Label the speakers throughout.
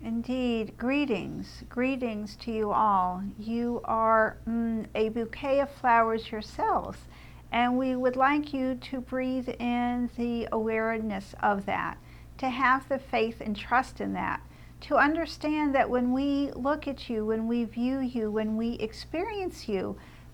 Speaker 1: Indeed. Greetings. Greetings to you all. You are a bouquet of flowers yourselves, and we would like you to breathe in the awareness of that, to have the faith and trust in that, to understand that when we look at you, when we view you, when we experience you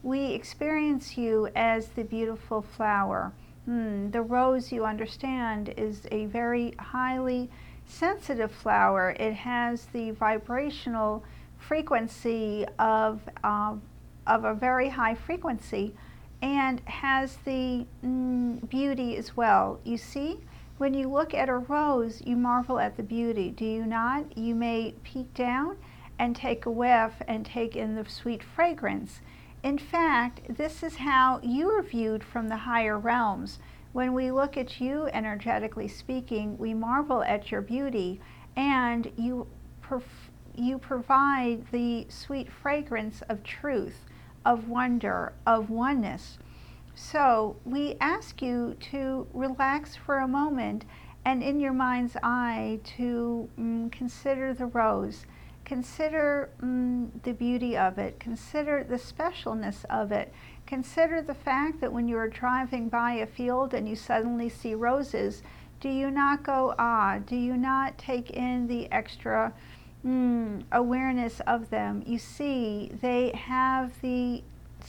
Speaker 1: as the beautiful flower. The rose, you understand, is a very highly sensitive flower. It has the vibrational frequency of a very high frequency, and has the beauty as well. You see, when you look at a rose, you marvel at the beauty, do you not? You may peek down and take a whiff and take in the sweet fragrance. In fact, this is how you are viewed from the higher realms. When we look at you, energetically speaking, we marvel at your beauty, and you provide the sweet fragrance of truth, of wonder, of oneness. So we ask you to relax for a moment, and in your mind's eye to consider the rose. Consider the beauty of it. Consider the specialness of it. Consider the fact that when you are driving by a field and you suddenly see roses, do you not go, ah? Do you not take in the extra awareness of them? You see, they have the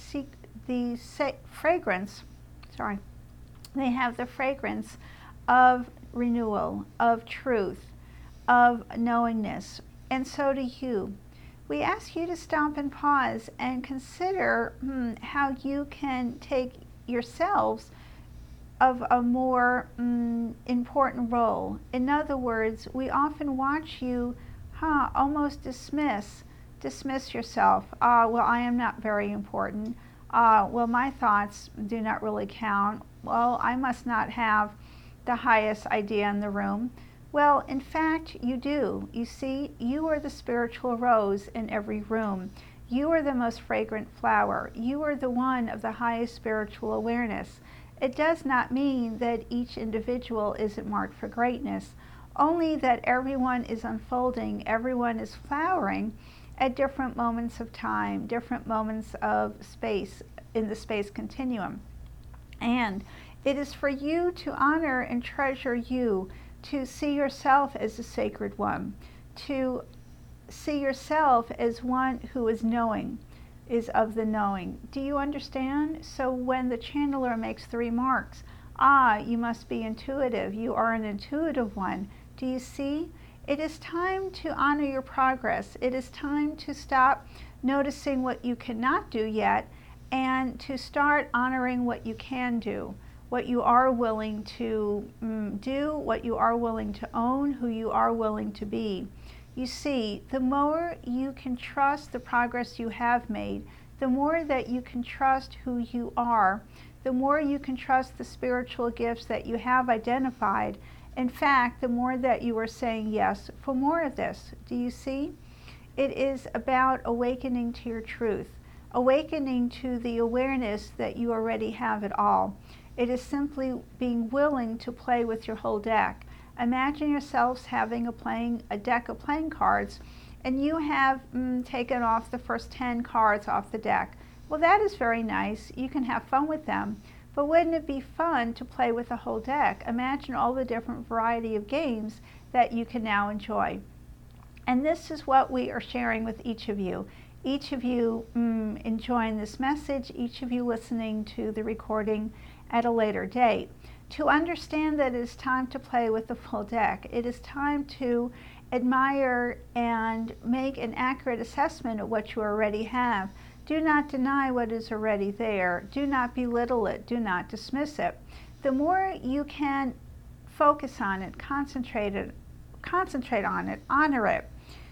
Speaker 1: fragrance, they have the fragrance of renewal, of truth, of knowingness. And so do you. We ask you to stop and pause and consider how you can take yourselves of a more important role. In other words, we often watch you almost dismiss yourself. Well, I am not very important. Well, my thoughts do not really count. Well, I must not have the highest idea in the room. Well, in fact, you do. You see, you are the spiritual rose in every room. You are the most fragrant flower. You are the one of the highest spiritual awareness. It does not mean that each individual isn't marked for greatness, only that everyone is unfolding, everyone is flowering at different moments of time, different moments of space in the space continuum. And it is for you to honor and treasure you, to see yourself as a sacred one, to see yourself as one who is knowing, is of the knowing. Do you understand? So when the channeler makes the remarks, you must be intuitive, you are an intuitive one, do you see? It is time to honor your progress. It is time to stop noticing what you cannot do yet, and to start honoring what you can do, what you are willing to do, what you are willing to own, who you are willing to be. You see, the more you can trust the progress you have made, the more that you can trust who you are, the more you can trust the spiritual gifts that you have identified. In fact, the more that you are saying yes for more of this. Do you see? It is about awakening to your truth, awakening to the awareness that you already have it all. It is simply being willing to play with your whole deck. Imagine yourselves having a deck of playing cards, and you have taken off the first 10 cards off the deck. Well, that is very nice. You can have fun with them. But wouldn't it be fun to play with the whole deck? Imagine all the different variety of games that you can now enjoy. And this is what we are sharing with each of you. Each of you enjoying this message, each of you listening to the recording at a later date, to understand that it is time to play with the full deck. It is time to admire and make an accurate assessment of what you already have. Do not deny what is already there. Do not belittle it. Do not dismiss it. The more you can focus on it, concentrate on it, honor it,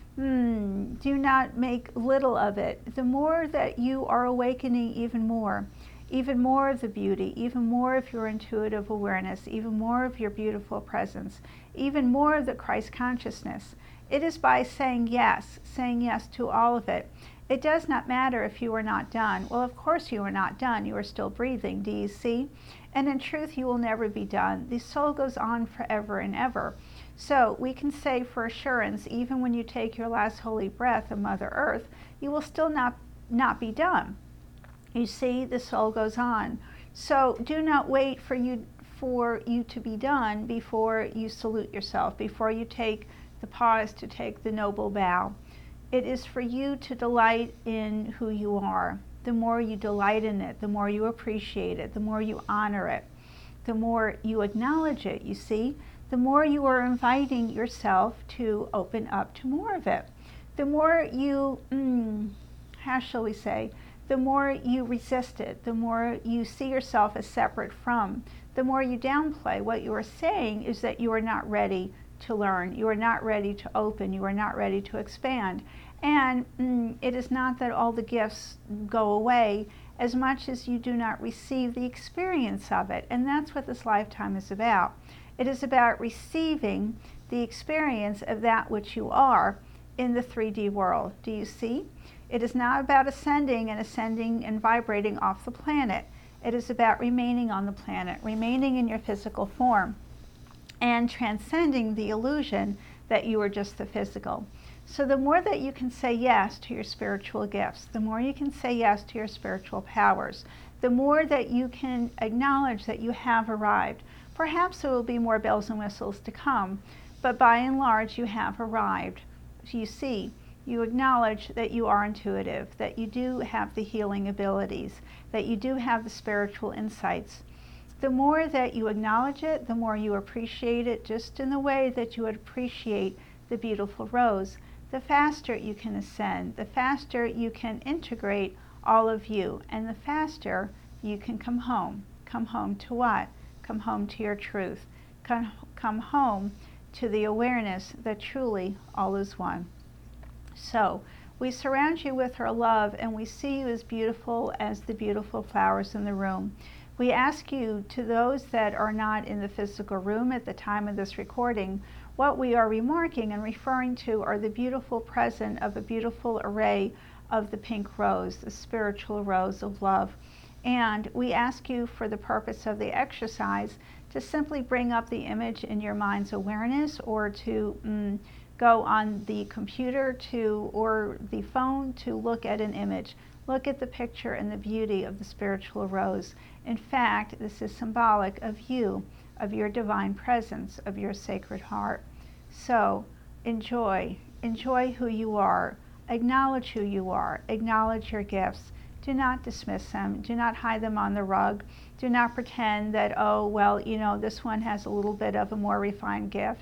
Speaker 1: do not make little of it, the more that you are awakening even more of the beauty, even more of your intuitive awareness, even more of your beautiful presence, even more of the Christ consciousness. It is by saying yes to all of it. It does not matter if you are not done. Well, of course you are not done. You are still breathing. Do you see? And in truth, you will never be done. The soul goes on forever and ever. So we can say for assurance, even when you take your last holy breath of Mother Earth, you will still not be done. You see, the soul goes on. So do not wait for you to be done before you salute yourself, before you take the pause to take the noble bow. It is for you to delight in who you are. The more you delight in it, the more you appreciate it, the more you honor it, the more you acknowledge it, you see, the more you are inviting yourself to open up to more of it. The more you, how shall we say, the more you resist it, the more you see yourself as separate from, the more you downplay. What you are saying is that you are not ready to learn, you are not ready to open, you are not ready to expand. And it is not that all the gifts go away as much as you do not receive the experience of it. And that's what this lifetime is about. It is about receiving the experience of that which you are in the 3D world. Do you see? It is not about ascending and vibrating off the planet. It is about remaining on the planet, remaining in your physical form, and transcending the illusion that you are just the physical. So the more that you can say yes to your spiritual gifts, the more you can say yes to your spiritual powers, the more that you can acknowledge that you have arrived. Perhaps there will be more bells and whistles to come, but by and large you have arrived. You see, you acknowledge that you are intuitive, that you do have the healing abilities, that you do have the spiritual insights. The more that you acknowledge it, the more you appreciate it, just in the way that you would appreciate the beautiful rose, the faster you can ascend, the faster you can integrate all of you, and the faster you can come home. Come home to what? Come home to your truth. Come home to the awareness that truly all is one. So we surround you with our love, and we see you as beautiful as the beautiful flowers in the room. We ask you, to those that are not in the physical room at the time of this recording, what we are remarking and referring to are the beautiful present of a beautiful array of the pink rose, the spiritual rose of love. And we ask you, for the purpose of the exercise, to simply bring up the image in your mind's awareness, or to go on the computer or the phone to look at an image. Look at the picture and the beauty of the spiritual rose. In fact, this is symbolic of you, of your divine presence, of your sacred heart. So enjoy who you are, acknowledge who you are, acknowledge your gifts. Do not dismiss them, do not hide them on the rug, do not pretend that, oh, well, this one has a little bit of a more refined gift.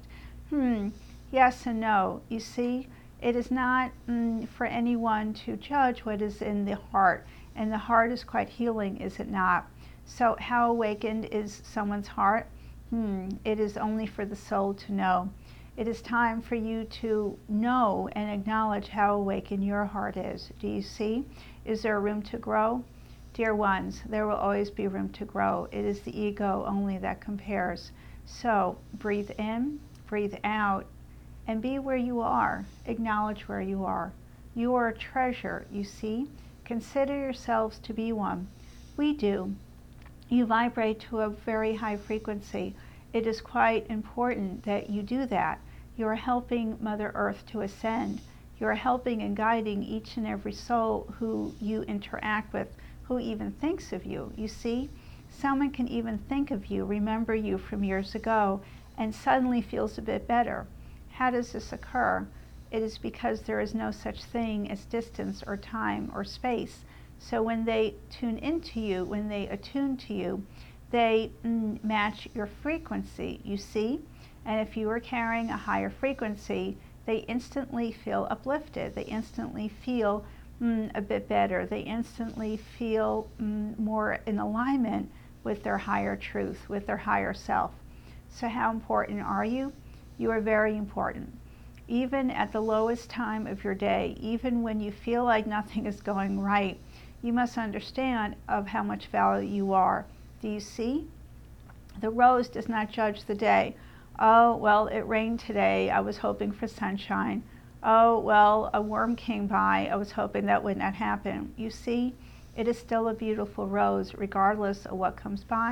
Speaker 1: Yes and no. You see, it is not for anyone to judge what is in the heart, and the heart is quite healing, is it not? So how awakened is someone's heart? It is only for the soul to know. It is time for you to know and acknowledge how awakened your heart is. Do you see? Is there room to grow? Dear ones, there will always be room to grow. It is the ego only that compares. So breathe in, breathe out, and be where you are. Acknowledge where you are. You are a treasure, you see? Consider yourselves to be one. We do. You vibrate to a very high frequency. It is quite important that you do that. You are helping Mother Earth to ascend. You are helping and guiding each and every soul who you interact with, who even thinks of you. You see, someone can even think of you, remember you from years ago, and suddenly feels a bit better. How does this occur? It is because there is no such thing as distance or time or space. So when they tune into you, when they attune to you, they match your frequency, you see? And if you are carrying a higher frequency, they instantly feel uplifted. They instantly feel a bit better. They instantly feel more in alignment with their higher truth, with their higher self. So how important are you? You are very important. Even at the lowest time of your day, even when you feel like nothing is going right, you must understand of how much value you are. Do you see? The rose does not judge the day. Oh, well, it rained today. I was hoping for sunshine. Oh, well, a worm came by. I was hoping that would not happen. You see, it is still a beautiful rose, regardless of what comes by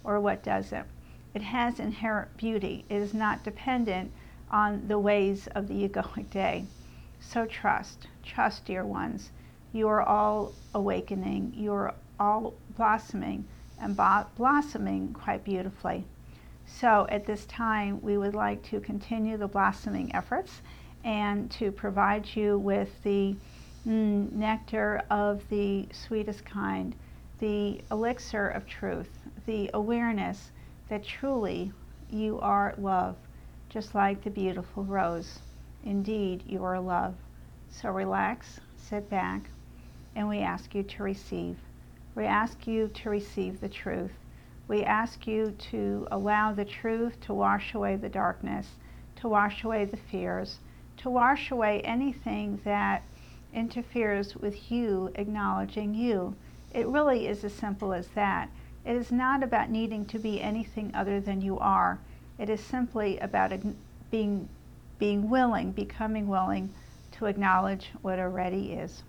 Speaker 1: or what doesn't. It has inherent beauty. It is not dependent on the ways of the egoic day. So trust, dear ones. You are all awakening. You are all blossoming, and blossoming quite beautifully. So at this time, we would like to continue the blossoming efforts and to provide you with the nectar of the sweetest kind, the elixir of truth, the awareness that truly you are love, just like the beautiful rose. Indeed, you are love. So relax, sit back, and we ask you to receive. We ask you to receive the truth. We ask you to allow the truth to wash away the darkness, to wash away the fears, to wash away anything that interferes with you acknowledging you. It really is as simple as that. It is not about needing to be anything other than you are. It is simply about being willing, becoming willing to acknowledge what already is.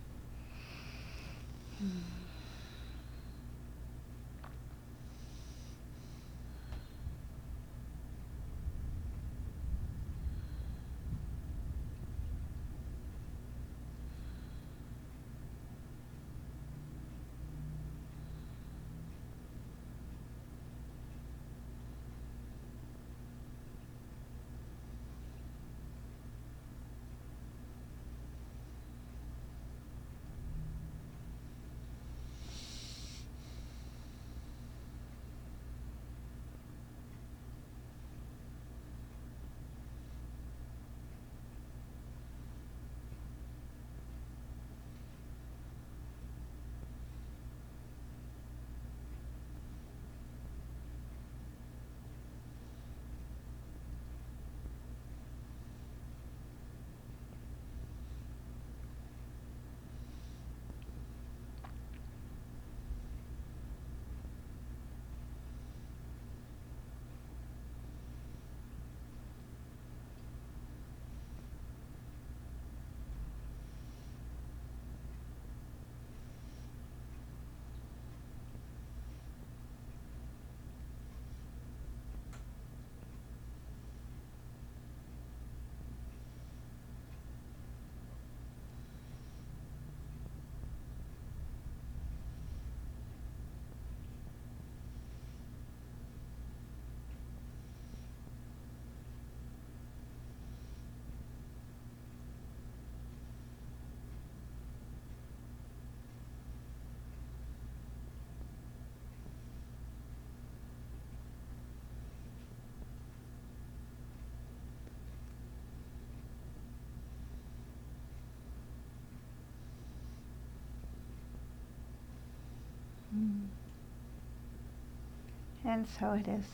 Speaker 1: And so it is.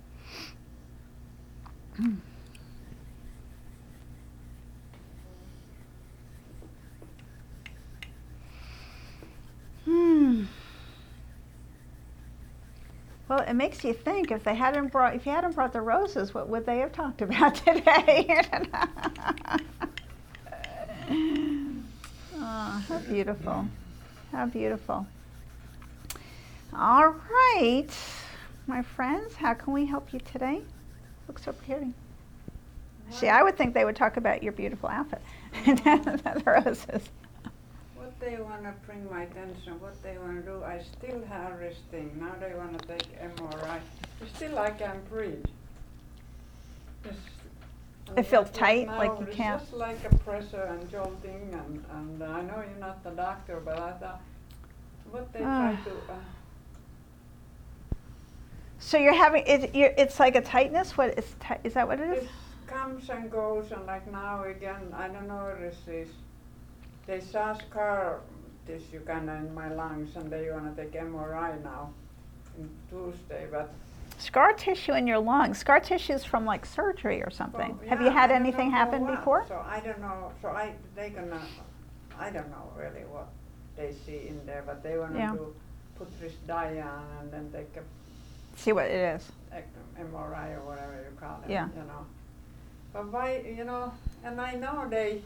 Speaker 1: Well, it makes you think, if you hadn't brought the roses, what would they have talked about today? Oh, how beautiful. How beautiful. All right, my friends, how can we help you today? Looks so pretty. See, I would think they would talk about your beautiful outfit. The roses.
Speaker 2: What they want to bring my attention, what they want to do, I still have this thing. Now they want to take MRI. Still I can breathe.
Speaker 1: It feels tight, like you can't.
Speaker 2: It's just like a pressure and jolting, and I know you're not the doctor, but I thought, what they try to...
Speaker 1: So you're having, it's like a tightness? What is that what it is?
Speaker 2: It comes and goes, and like now again, I don't know what this is. They saw scar tissue kind of in my lungs, and they want to take MRI now, on Tuesday, but...
Speaker 1: Scar tissue in your lungs. Scar tissue is from like surgery or something.
Speaker 2: Well, yeah,
Speaker 1: have you had anything happen before?
Speaker 2: So I don't know, I don't know really what they see in there, but they want to put this dye on and then take a...
Speaker 1: See what it is.
Speaker 2: MRI or whatever you call it,
Speaker 1: yeah.
Speaker 2: You know. But why, you know, and I know they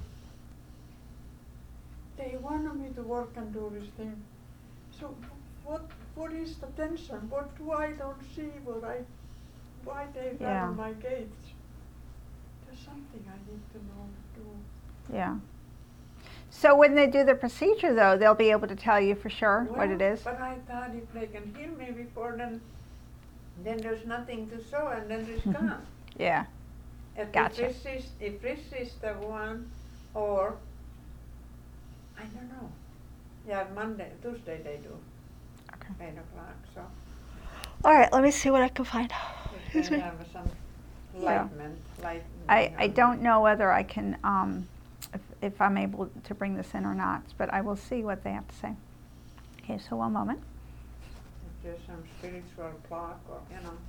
Speaker 2: wanted me to work and do this thing. So what what is the tension? What do I don't see? Why they
Speaker 1: Yeah.
Speaker 2: rattle my gates? There's something I need to know to do.
Speaker 1: Yeah. So when they do the procedure, though, they'll be able to tell you for sure what it is?
Speaker 2: But I thought if they can heal me before, then there's nothing to show, and then it's gone.
Speaker 1: Yeah.
Speaker 2: If
Speaker 1: Gotcha.
Speaker 2: if this is the one, or I don't know. Yeah, Tuesday they do.
Speaker 1: Okay.
Speaker 2: 8 o'clock. So
Speaker 1: All right, let me see what I can find.
Speaker 2: if they have some lightning.
Speaker 1: I don't know whether I can, if I'm able to bring this in or not, but I will see what they have to say. Okay, so one moment.
Speaker 2: If there's some spiritual block, or you know.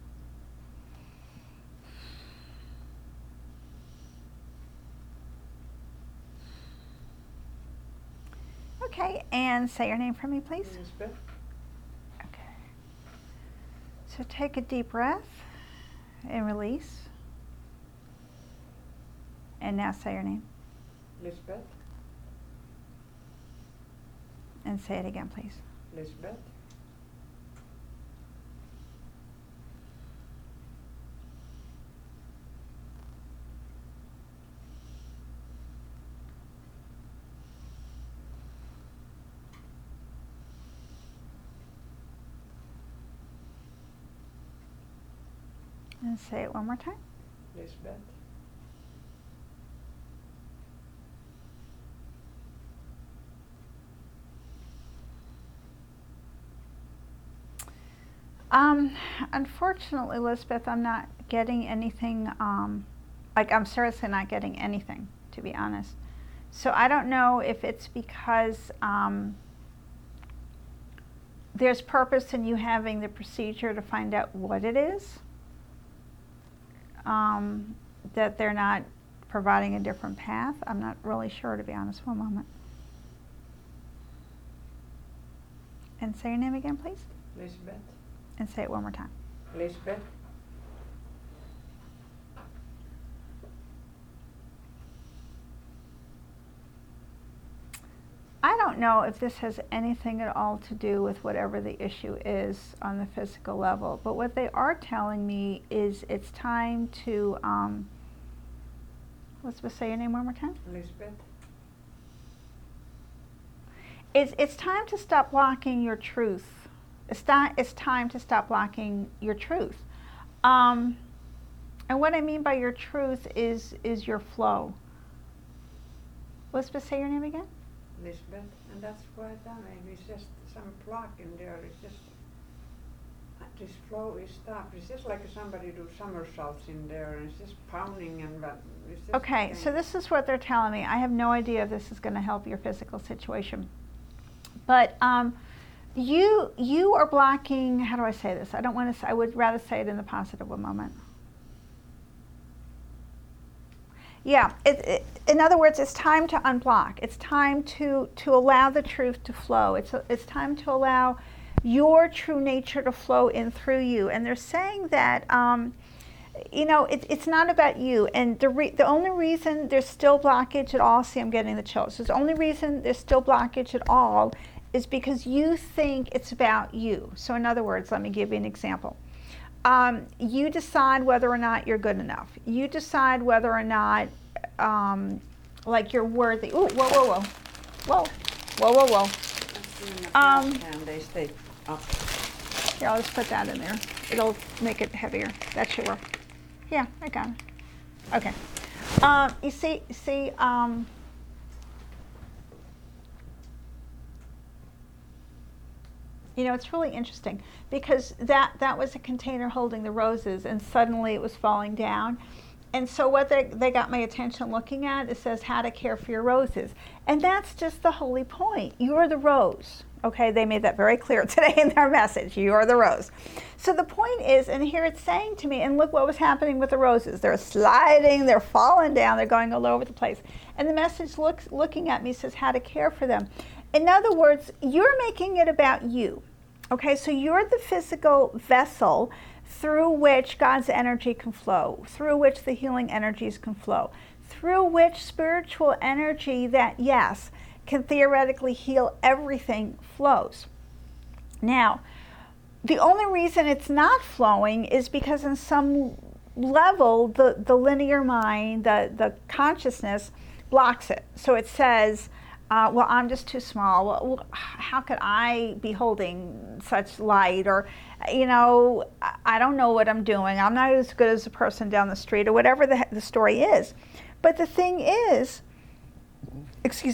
Speaker 1: Okay, and say your name for me, please.
Speaker 2: Elizabeth.
Speaker 1: Okay. So take a deep breath and release. And now say your name.
Speaker 2: Lisbeth.
Speaker 1: And say it again, please.
Speaker 2: Lisbeth.
Speaker 1: And say it one more time.
Speaker 2: Lisbeth.
Speaker 1: Unfortunately, Elizabeth, I'm not getting anything, like I'm seriously not getting anything, to be honest. So I don't know if it's because there's purpose in you having the procedure to find out what it is, that they're not providing a different path. I'm not really sure, to be honest. One moment. And say your name again, please.
Speaker 2: Lisbeth.
Speaker 1: And say it one more time.
Speaker 2: Lisbeth.
Speaker 1: I don't know if this has anything at all to do with whatever the issue is on the physical level, but what they are telling me is it's time to, let's say your name one more time.
Speaker 2: Lisbeth.
Speaker 1: It's time to stop blocking your truth. It's time to stop blocking your truth. And what I mean by your truth is your flow. Let's say your name again.
Speaker 2: Lisbeth, and that's why maybe it's just some block in there. It's just this flow is stopped. It's just like somebody do somersaults in there, and it's just pounding and it's just
Speaker 1: okay. So this is what they're telling me. I have no idea if this is going to help your physical situation, but you are blocking. How do I say this? I don't want to. I would rather say it in the positive. One moment. Yeah, in other words, it's time to unblock. It's time to allow the truth to flow. It's time to allow your true nature to flow in through you. And they're saying that, you know, it's not about you. And the only reason there's still blockage at all, see, I'm getting the chills. The only reason there's still blockage at all is because you think it's about you. So in other words, let me give you an example. You decide whether or not you're good enough. You decide whether or not, like you're worthy. Ooh, whoa, whoa, whoa, whoa, whoa, whoa, whoa.
Speaker 2: And they stay up.
Speaker 1: Here, I'll just put that in there. It'll make it heavier. That should work. Yeah, I got it. Okay. You see. You know, it's really interesting because that was a container holding the roses, and suddenly it was falling down. And so what they got my attention looking at, it says how to care for your roses. And that's just the holy point. You're the rose. Okay, they made that very clear today in their message. You're the rose. So the point is, and here it's saying to me, and look what was happening with the roses. They're sliding, they're falling down, they're going all over the place. And the message looking at me says how to care for them. In other words, you're making it about you. Okay, so you're the physical vessel through which God's energy can flow, through which the healing energies can flow, through which spiritual energy that, yes, can theoretically heal everything flows. Now, the only reason it's not flowing is because in some level, the linear mind, the consciousness blocks it. So it says, well, I'm just too small. Well, how could I be holding such light? Or, I don't know what I'm doing. I'm not as good as the person down the street, or whatever the story is. But the thing is, it's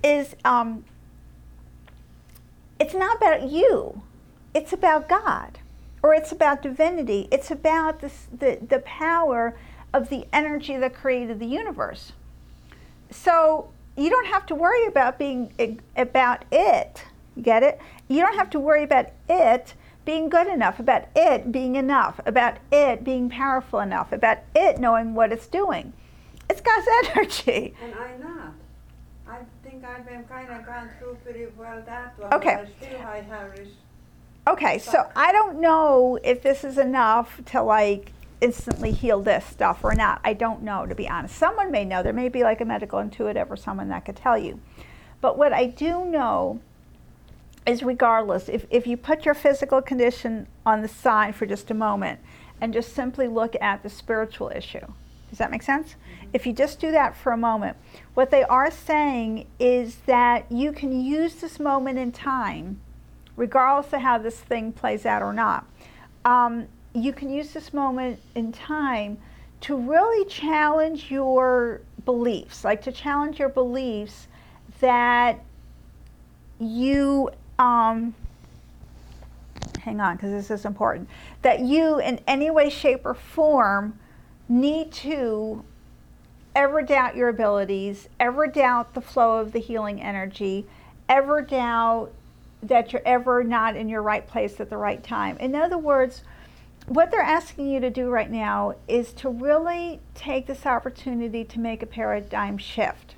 Speaker 1: not about you. It's about God, or it's about divinity. It's about the power of the energy that created the universe. So you don't have to worry about about it. You get it? You don't have to worry about it being good enough, about it being enough, about it being powerful enough, about it knowing what it's doing. It's God's energy.
Speaker 2: And I'm not. I think I've been kind of gone through pretty well that one.
Speaker 1: Okay.
Speaker 2: But still I have this.
Speaker 1: Okay, so I don't know if this is enough to instantly heal this stuff or not. I don't know, to be honest. Someone may know. There may be like a medical intuitive or someone that could tell you. But what I do know is, regardless, if you put your physical condition on the side for just a moment and just simply look at the spiritual issue. Does that make sense? Mm-hmm. If you just do that for a moment, what they are saying is that you can use this moment in time, regardless of how this thing plays out or not. You can use this moment in time to really challenge your beliefs, to challenge your beliefs that you, hang on, because this is important, that you in any way, shape, or form need to ever doubt your abilities, ever doubt the flow of the healing energy, ever doubt that you're ever not in your right place at the right time. In other words, what they're asking you to do right now is to really take this opportunity to make a paradigm shift.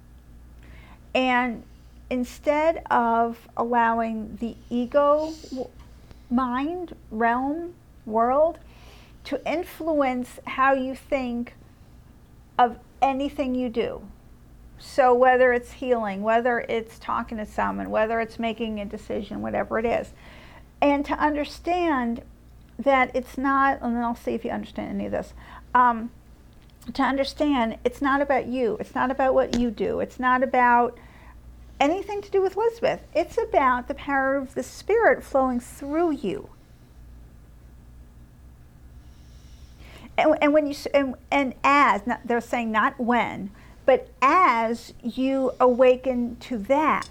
Speaker 1: And instead of allowing the ego mind, realm, world to influence how you think of anything you do. So whether it's healing, whether it's talking to someone, whether it's making a decision, whatever it is. And to understand that it's not, and I'll see if you understand any of this, to understand it's not about you. It's not about what you do. It's not about anything to do with Elizabeth. It's about the power of the Spirit flowing through you. And when you and as not, they're saying not when, but as you awaken to that,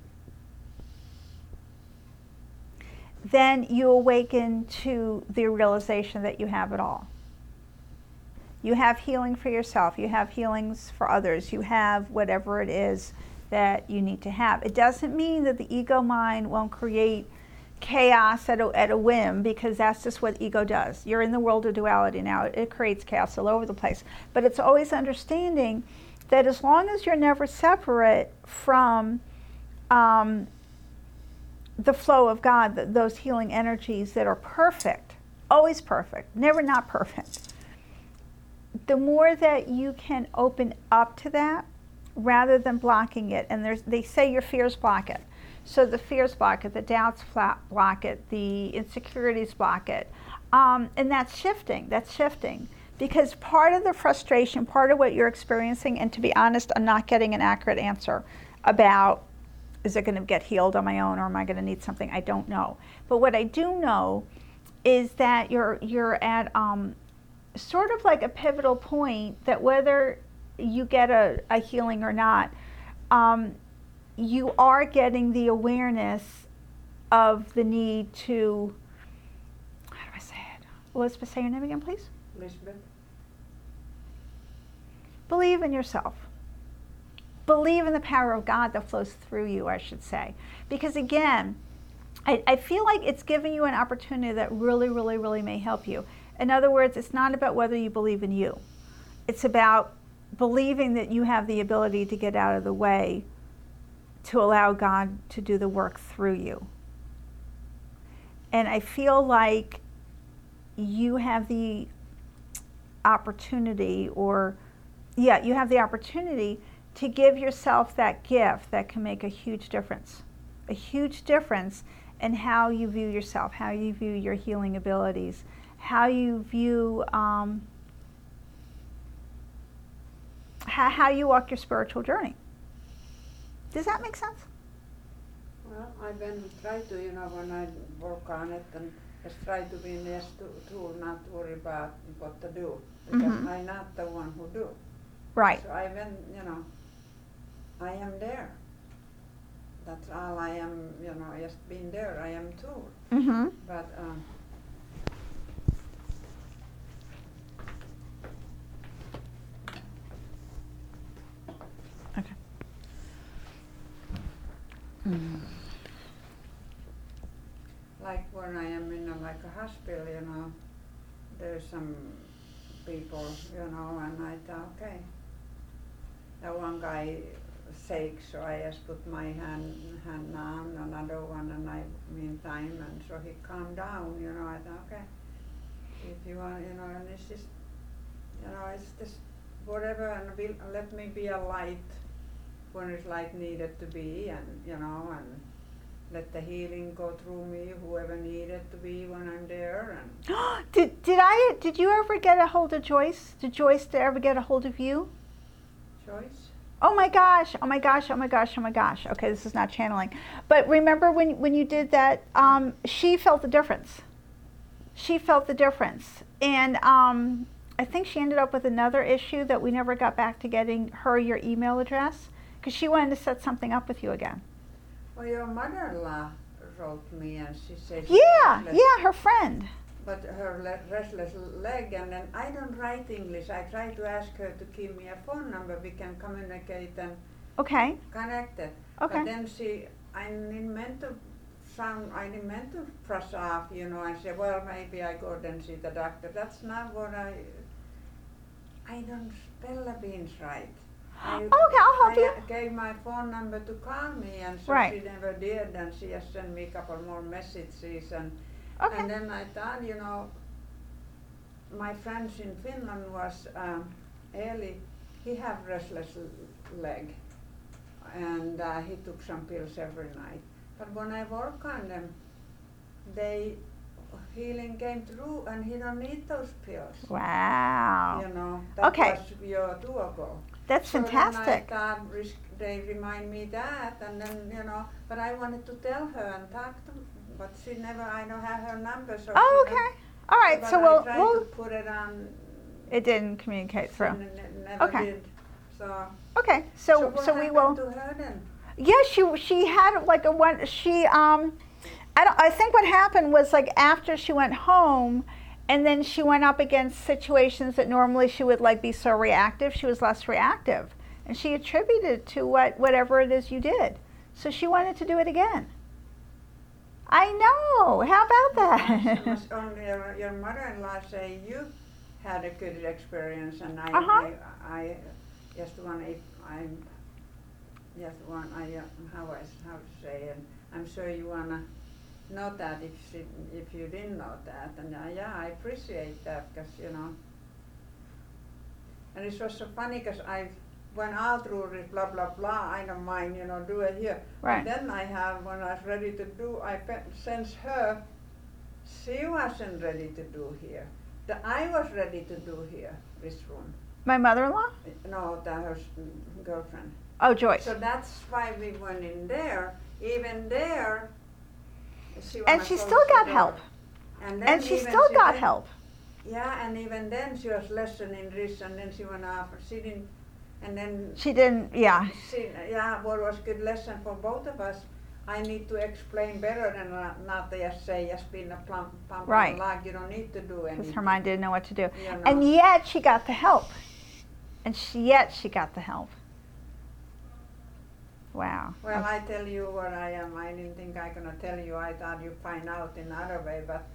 Speaker 1: then you awaken to the realization that you have it all. You have healing for yourself. You have healings for others. You have whatever it is that you need to have. It doesn't mean that the ego mind won't create chaos at a whim, because that's just what ego does. You're in the world of duality now. It creates chaos all over the place. But it's always understanding that as long as you're never separate from the flow of God, those healing energies that are perfect, always perfect, never not perfect, the more that you can open up to that rather than blocking it. And they say your fears block it. So the fears block it, the doubts block it, the insecurities block it. And that's shifting. Because part of the frustration, part of what you're experiencing, and to be honest, I'm not getting an accurate answer about, is it going to get healed on my own, or am I going to need something? I don't know. But what I do know is that you're at sort of like a pivotal point that whether you get a healing or not, you are getting the awareness of the need to, how do I say it? Elizabeth, say your name again, please.
Speaker 2: Elizabeth.
Speaker 1: Believe in yourself. Believe in the power of God that flows through you, I should say. Because again, I feel like it's giving you an opportunity that really, really, really may help you. In other words, it's not about whether you believe in you. It's about believing that you have the ability to get out of the way to allow God to do the work through you. And I feel like you have the opportunity, you have the opportunity to give yourself that gift that can make a huge difference and how you view yourself, how you view your healing abilities, how you view how you walk your spiritual journey. Does that make sense?
Speaker 2: Well, I then try to, when I work on it, and just try to be just to not worry about what to do, because I'm not the one who do.
Speaker 1: Right.
Speaker 2: So I went, I am there. That's all I am, just being there. I am too.
Speaker 1: Mm-hmm.
Speaker 2: But
Speaker 1: Okay.
Speaker 2: like when I am in like a hospital, there's some people, and I thought, okay. That one guy sick, so I just put my hand on another one, and meantime, and so he calmed down, I thought, okay, if you want, and it's just, it's just whatever, and let me be a light when it's like needed to be, and, and let the healing go through me, whoever needed to be when I'm there, and.
Speaker 1: Did you ever get a hold of Joyce? Did Joyce ever get a hold of you?
Speaker 2: Joyce?
Speaker 1: Oh my gosh, oh my gosh, oh my gosh, oh my gosh. Okay, this is not channeling. But remember when you did that, she felt the difference. She felt the difference. And I think she ended up with another issue that we never got back to getting her your email address, because she wanted to set something up with you again.
Speaker 2: Well, your mother-in-law wrote me, and she said.
Speaker 1: Yeah, her friend.
Speaker 2: But her restless leg, and then I don't write English. I try to ask her to give me a phone number. We can communicate and connect it.
Speaker 1: Okay.
Speaker 2: But then I didn't meant to brush off, and say, well, maybe I go then see the doctor. That's not what I don't spell the beans right.
Speaker 1: Okay, I'll help you.
Speaker 2: I gave my phone number to call me, and so
Speaker 1: Right.
Speaker 2: she never did, and she just sent me a couple more messages, and then I thought, my friends in Finland was Eli, he have restless leg, and he took some pills every night. But when I work on them, healing came through, and he don't need those pills.
Speaker 1: Wow.
Speaker 2: That
Speaker 1: Okay.
Speaker 2: was a year or two ago.
Speaker 1: That's fantastic.
Speaker 2: Then I thought they remind me that, and then, but I wanted to tell her and talk to, but she never, I don't have her number, so.
Speaker 1: Oh, okay. All right,
Speaker 2: But
Speaker 1: so
Speaker 2: I tried
Speaker 1: we'll
Speaker 2: to put it on.
Speaker 1: It didn't communicate through.
Speaker 2: Never
Speaker 1: Okay.
Speaker 2: did. So.
Speaker 1: Okay,
Speaker 2: what
Speaker 1: so we will.
Speaker 2: happened to her then?
Speaker 1: Yeah, she had like a one. She I think what happened was like after she went home, and then she went up against situations that normally she would like be so reactive. She was less reactive, and she attributed to whatever it is you did. So she wanted to do it again. I know. How about that?
Speaker 2: It was only your mother-in-law say you had a good experience, and I just want how to say, and I'm sure you wanna know that if you didn't know that, and I appreciate that, because and it was so funny because I went all through it, blah blah blah. I don't mind, do it here.
Speaker 1: Right.
Speaker 2: But then when I was ready to do, I sensed her. She wasn't ready to do here. I was ready to do here, this room.
Speaker 1: My mother-in-law?
Speaker 2: No, her girlfriend.
Speaker 1: Oh, Joyce.
Speaker 2: So that's why we went in there. Even there,
Speaker 1: And she still got help. And she still got help.
Speaker 2: Yeah, and even then she was listening this, and then she went off. She didn't, and then.
Speaker 1: She didn't, yeah.
Speaker 2: What was good lesson for both of us. I need to explain better than not just say, just being a plump
Speaker 1: Right.
Speaker 2: log. You don't need to do anything.
Speaker 1: Because her mind didn't know what to do.
Speaker 2: You know.
Speaker 1: And yet she got the help. And yet she got the help. Wow.
Speaker 2: Well, I tell you what I am. I didn't think I gonna tell you. I thought you'd find out in another way. But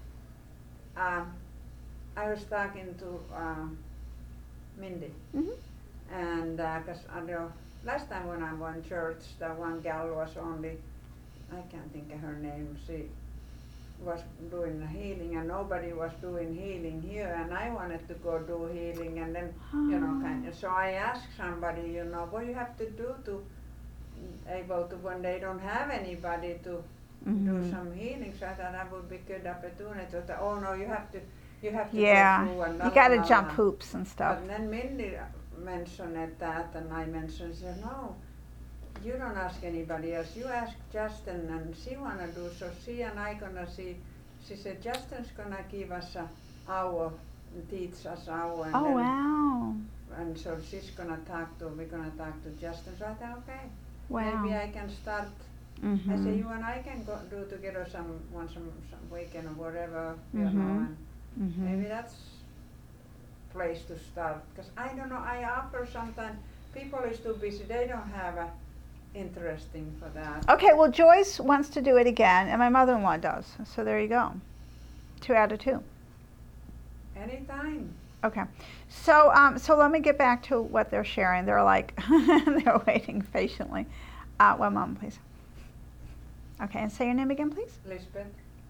Speaker 2: I was talking to Mindy, and because last time when I went to church, that one gal was only, I can't think of her name. She was doing healing, and nobody was doing healing here, and I wanted to go do healing, and then kind of. So I asked somebody, what you have to do to able to when they don't have anybody to do some healing. So I thought that would be a good opportunity. I thought, oh no, you have to
Speaker 1: Yeah,
Speaker 2: go through and
Speaker 1: you got to jump hoops and stuff.
Speaker 2: But then Mindy mentioned that, and I mentioned, she said, no, you don't ask anybody else. You ask Justin, and she wanna do. So she and I gonna see. She said Justin's gonna give us an hour, teach us hour. And
Speaker 1: Oh,
Speaker 2: then,
Speaker 1: wow.
Speaker 2: And so we're gonna talk to Justin. So I thought, okay,
Speaker 1: Wow.
Speaker 2: maybe I can start. I said, you and I can go do together some weekend or whatever, you know, and maybe that's place to start. Because I don't know, I offer sometimes, people is too busy, they don't have a interesting for that.
Speaker 1: Okay, well, Joyce wants to do it again, and my mother-in-law does. So there you go. 2 out of 2.
Speaker 2: Anytime.
Speaker 1: Okay, so so let me get back to what they're sharing. They're like, they're waiting patiently. One moment, please. Okay, and say your name again, please.
Speaker 2: Lisbeth.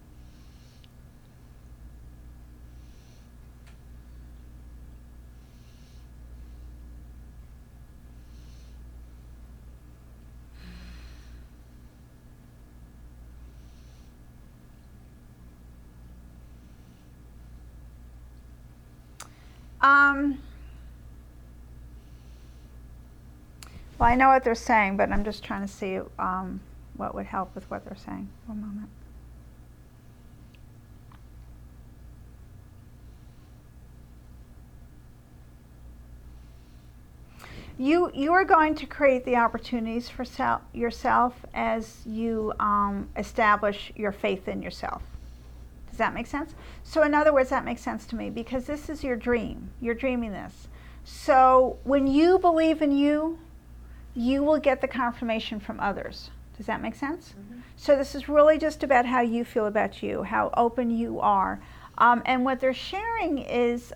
Speaker 1: Well, I know what they're saying, but I'm just trying to see what would help with what they're saying. One moment. You are going to create the opportunities for yourself as you establish your faith in yourself. Does that make sense? So in other words, that makes sense to me because this is your dream. You're dreaming this. So when you believe in you, you will get the confirmation from others. Does that make sense?
Speaker 2: Mm-hmm.
Speaker 1: So this is really just about how you feel about you, how open you are. And what they're sharing is,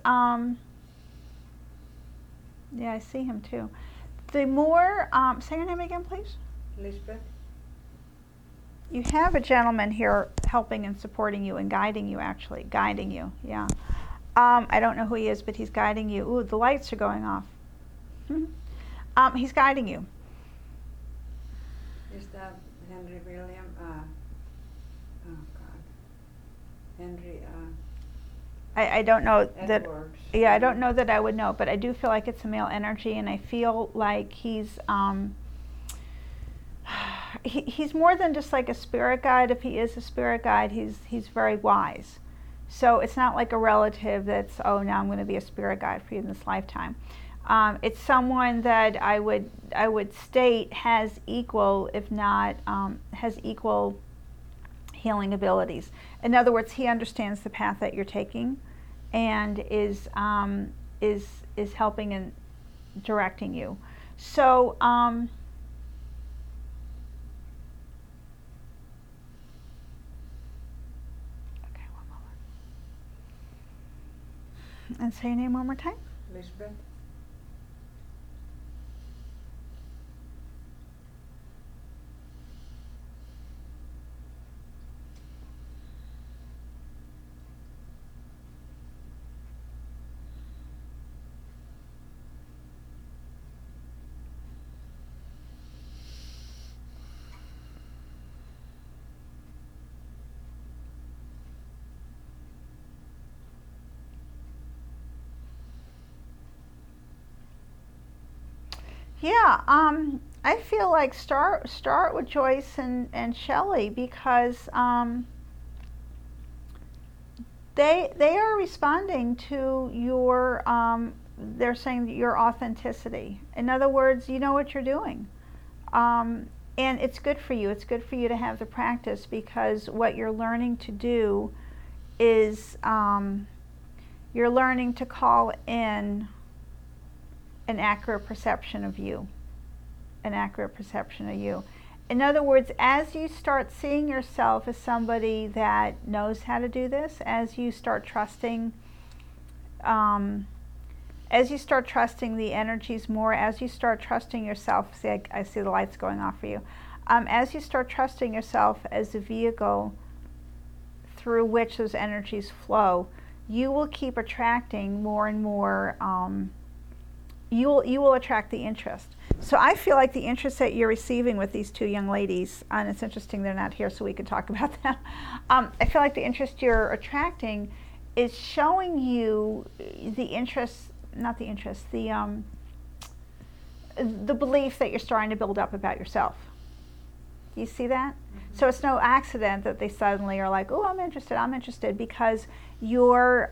Speaker 1: yeah, I see him too. The more, say your name again, please.
Speaker 2: Lisbeth.
Speaker 1: You have a gentleman here helping and supporting you and guiding you, actually. Guiding you, yeah. I don't know who he is, but he's guiding you. Ooh, the lights are going off. He's guiding you.
Speaker 2: Is that Henry William? Oh God. Henry.
Speaker 1: I don't know that.
Speaker 2: Edwards.
Speaker 1: Yeah, I don't know that I would know, but I do feel like it's a male energy, and I feel like he's he's more than just like a spirit guide. If he is a spirit guide, he's very wise. So it's not like a relative that's, oh, now I'm going to be a spirit guide for you in this lifetime. It's someone that I would state has equal, if not has equal healing abilities. In other words, he understands the path that you're taking, and is helping and directing you. So. And say your name one more time.
Speaker 2: Lisbeth.
Speaker 1: Yeah, I feel like start with Joyce and Shelley because they are responding to your they're saying your authenticity. In other words, you know what you're doing, and it's good for you. It's good for you to have the practice because what you're learning to do is you're learning to call in an accurate perception of you. An accurate perception of you. In other words, as you start seeing yourself as somebody that knows how to do this, as you start trusting the energies more, as you start trusting yourself, see, I see the lights going off for you. As you start trusting yourself as a vehicle through which those energies flow, you will keep attracting more and more you will attract the interest. So I feel like the interest that you're receiving with these two young ladies, and it's interesting they're not here so we can talk about that. I feel like the interest you're attracting is showing you the interest, not the interest, the belief that you're starting to build up about yourself. Do you see that? Mm-hmm. So it's no accident that they suddenly are like, oh, I'm interested, because you're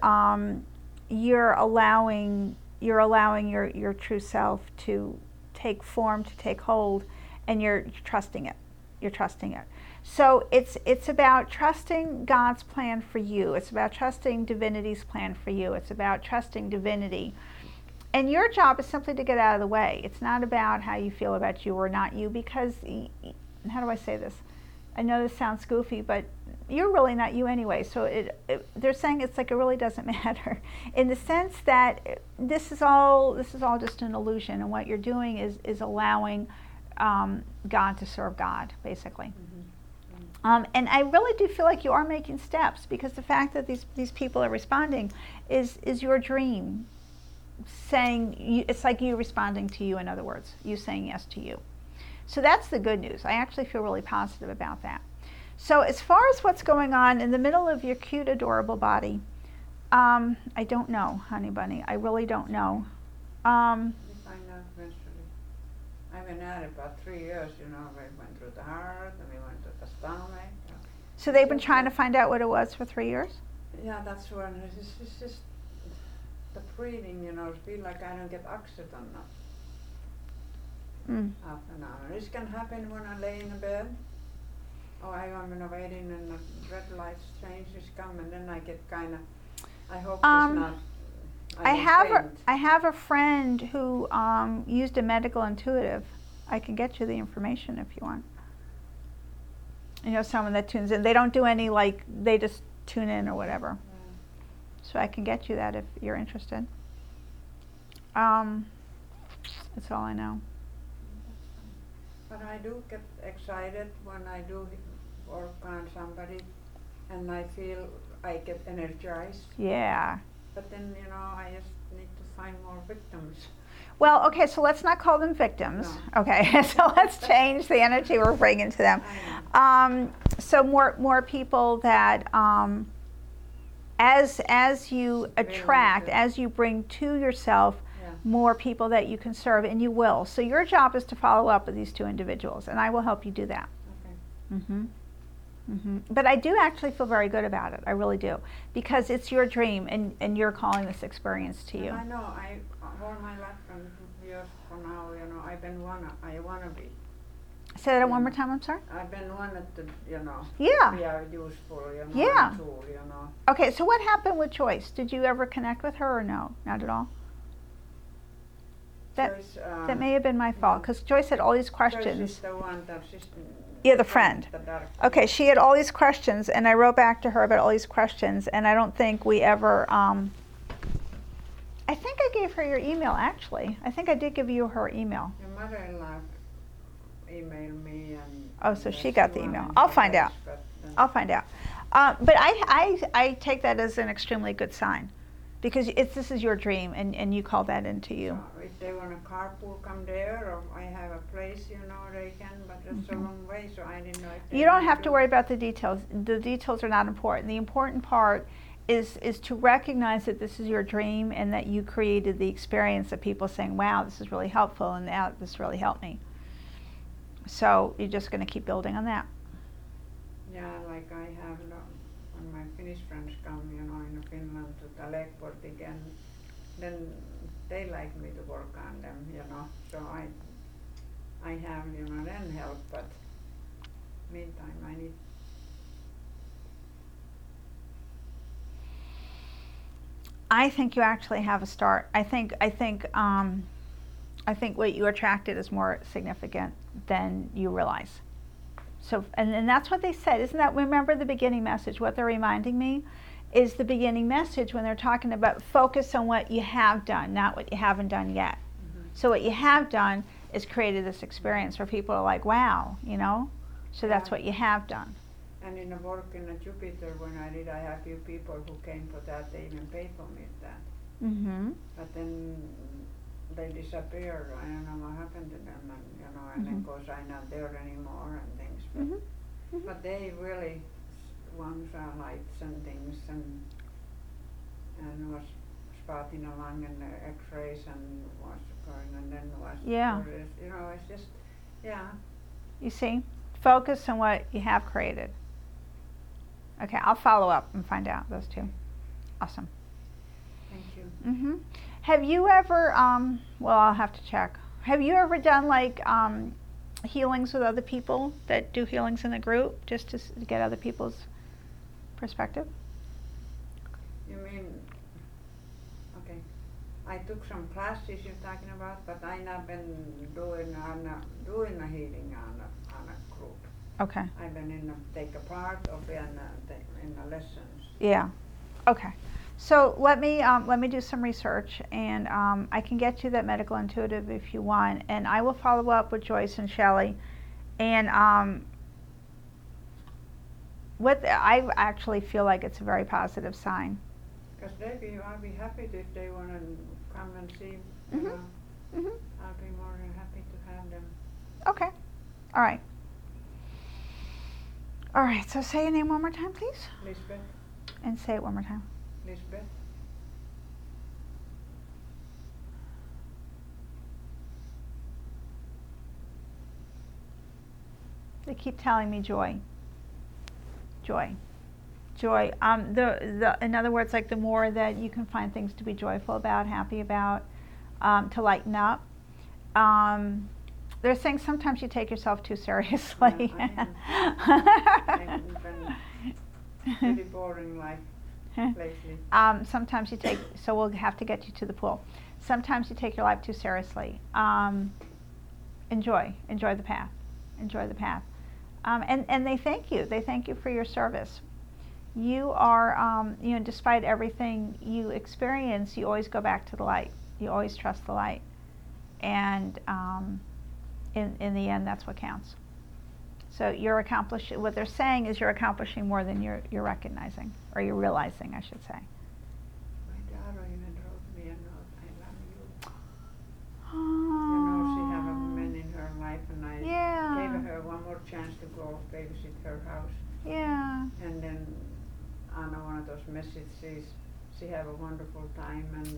Speaker 1: allowing your true self to take form, to take hold, and you're trusting it. You're trusting it. So it's about trusting God's plan for you. It's about trusting divinity's plan for you. It's about trusting divinity. And your job is simply to get out of the way. It's not about how you feel about you or not you, because, how do I say this? I know this sounds goofy, but you're really not you anyway. So they're saying it's like it really doesn't matter, in the sense that this is all just an illusion, and what you're doing is allowing God to serve God, basically. Mm-hmm. And I really do feel like you are making steps, because the fact that these people are responding is your dream. It's like you responding to you, in other words, you saying yes to you. So that's the good news. I actually feel really positive about that. So as far as what's going on in the middle of your cute, adorable body, I don't know, honey bunny. I really don't know.
Speaker 2: We find out eventually. I've been at it about 3 years, We went through the heart, and we went to the stomach.
Speaker 1: So they've been trying to find out what it was for 3 years?
Speaker 2: Yeah, that's when it's just the breathing, it feels like I don't get oxygen now. Half an hour. This can happen when I lay in the bed. I'm waiting, and the red lights changes come, and then I get kind of. I hope it's not.
Speaker 1: I have a friend who used a medical intuitive. I can get you the information if you want. Someone that tunes in. They don't do any they just tune in or whatever. Yeah. So I can get you that if you're interested. That's all I know.
Speaker 2: But I do get excited when I do work on somebody, and I feel I get energized.
Speaker 1: Yeah.
Speaker 2: But then, I just need to find more victims.
Speaker 1: Well, okay, so let's not call them victims. No. Okay, so let's change the energy we're bringing to them. So more people that, as you attract, as you bring to yourself, more people that you can serve, and you will. So your job is to follow up with these two individuals, and I will help you do that. Okay. Mm-hmm. Mm-hmm. But I do actually feel very good about it. I really do, because it's your dream, and you're calling this experience to you.
Speaker 2: And I know. All my life and years from now, I wanna be.
Speaker 1: Say that one more time. I'm sorry.
Speaker 2: I've been wanted to,
Speaker 1: Yeah.
Speaker 2: Be useful,
Speaker 1: Yeah.
Speaker 2: Tool,
Speaker 1: Okay. So what happened with Joyce? Did you ever connect with her, or no? Not at all. That may have been my fault, because Joyce had all these questions.
Speaker 2: Joyce is the one that she's
Speaker 1: the friend. Okay, she had all these questions, and I wrote back to her about all these questions, and I don't think we ever. I think I gave her your email, actually. I think I did give you her email.
Speaker 2: Your mother-in-law emailed me, and.
Speaker 1: Oh, so she got the email. I'll find out. I'll find out. But I take that as an extremely good sign, because this is your dream, and you call that into you.
Speaker 2: So if they want a carpool, come there, or I have a place, they can, but it's a long way, so I didn't know if
Speaker 1: you don't have to worry about the details. The details are not important. The important part is to recognize that this is your dream, and that you created the experience of people saying, wow, this is really helpful, and now this really helped me. So you're just going to keep building on that.
Speaker 2: Yeah, like I have when my Finnish friends come, in Finland to the Lekport again, then they like me to work on them, So I have, then help, but meantime I need.
Speaker 1: I think you actually have a start. I think what you attracted is more significant than you realize. So, and that's what they said. Isn't that, remember the beginning message? What they're reminding me is the beginning message when they're talking about focus on what you have done, not what you haven't done yet. Mm-hmm. So what you have done is created this experience where people are like, wow, So that's what you have done.
Speaker 2: And in the work in the Jupiter, when I have few people who came for that, they even paid for me that. Mm-hmm. But then they disappeared. I don't know what happened to them, and and then of course I'm not there anymore and things. But, but they really ones are lights and things and was spotting along in the X-rays and was going and then was
Speaker 1: Yeah.
Speaker 2: it's just
Speaker 1: You see, focus on what you have created. Okay, I'll follow up and find out those two. Awesome.
Speaker 2: Thank you.
Speaker 1: Have you ever? Well, I'll have to check. Have you ever done like healings with other people that do healings in the group, just to get other people's perspective?
Speaker 2: You mean? Okay, I took some classes you're talking about, but I not been doing a healing on a group.
Speaker 1: Okay.
Speaker 2: I've been take a part of it in the lessons.
Speaker 1: Yeah. Okay. So let me do some research, and I can get you that medical intuitive if you want, and I will follow up with Joyce and Shelley, and I actually feel like it's a very positive sign.
Speaker 2: Because I'll be happy if they want to come and see. I'll be more than happy to have them.
Speaker 1: Okay. All right. All right. So say your name one more time, please.
Speaker 2: Lisbeth.
Speaker 1: And say it one more time.
Speaker 2: Lisbeth.
Speaker 1: They keep telling me joy. Joy. Joy. In other words, like the more that you can find things to be joyful about, happy about, to lighten up. They're saying sometimes you take yourself too seriously.
Speaker 2: Yeah, I've been pretty boring life lately.
Speaker 1: Sometimes you take, so we'll have to get you to the pool. Sometimes you take your life too seriously. Enjoy the path. Enjoy the path. And they thank you. They thank you for your service. You are, despite everything you experience, you always go back to the light. You always trust the light. And in the end, that's what counts. So you're accomplishing, what they're saying is you're accomplishing more than you're recognizing, or you're realizing, I should say.
Speaker 2: My daughter even wrote me a note, I love you. She have a man in her life, and I gave her one more chance to go babysit her house.
Speaker 1: Yeah.
Speaker 2: And then on one of those messages, she have a wonderful time, and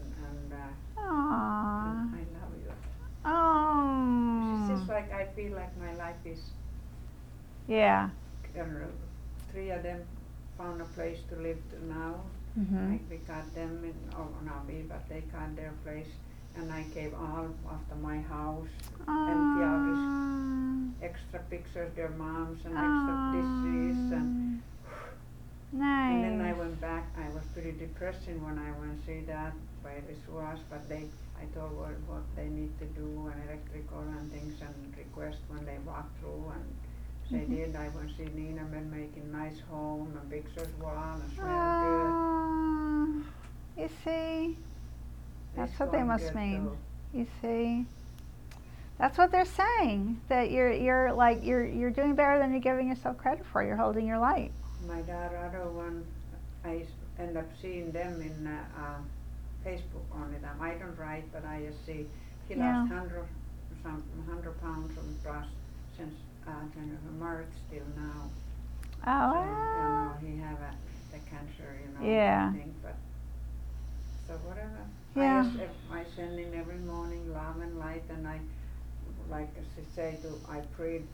Speaker 2: I love you.
Speaker 1: Oh.
Speaker 2: It's just like I feel like my life is.
Speaker 1: Yeah.
Speaker 2: Three of them found a place to live now. Like we got them but they got their place, and I gave all after my house, empty out extra pictures, their moms and extra dishes and.
Speaker 1: Nice.
Speaker 2: And then I went back. I was pretty depressing when I went to see that where this was, but I told what they need to do and electrical and things and request when they walk through, and they did. I went to see Nina been making nice home and pictures wall and smell good.
Speaker 1: You see, that's
Speaker 2: It's
Speaker 1: what they
Speaker 2: going
Speaker 1: must
Speaker 2: good
Speaker 1: mean.
Speaker 2: too.
Speaker 1: You see, that's what they're saying. That you're doing better than you're giving yourself credit for. You're holding your light.
Speaker 2: My other one, I end up seeing them in Facebook only them. I don't write, but I just see he lost 100 pounds from trust since March till now.
Speaker 1: Oh,
Speaker 2: So,
Speaker 1: wow.
Speaker 2: he have the cancer,
Speaker 1: Yeah.
Speaker 2: I think, but so whatever.
Speaker 1: Yeah.
Speaker 2: I send in every morning love and light, and I, like she say, I pray,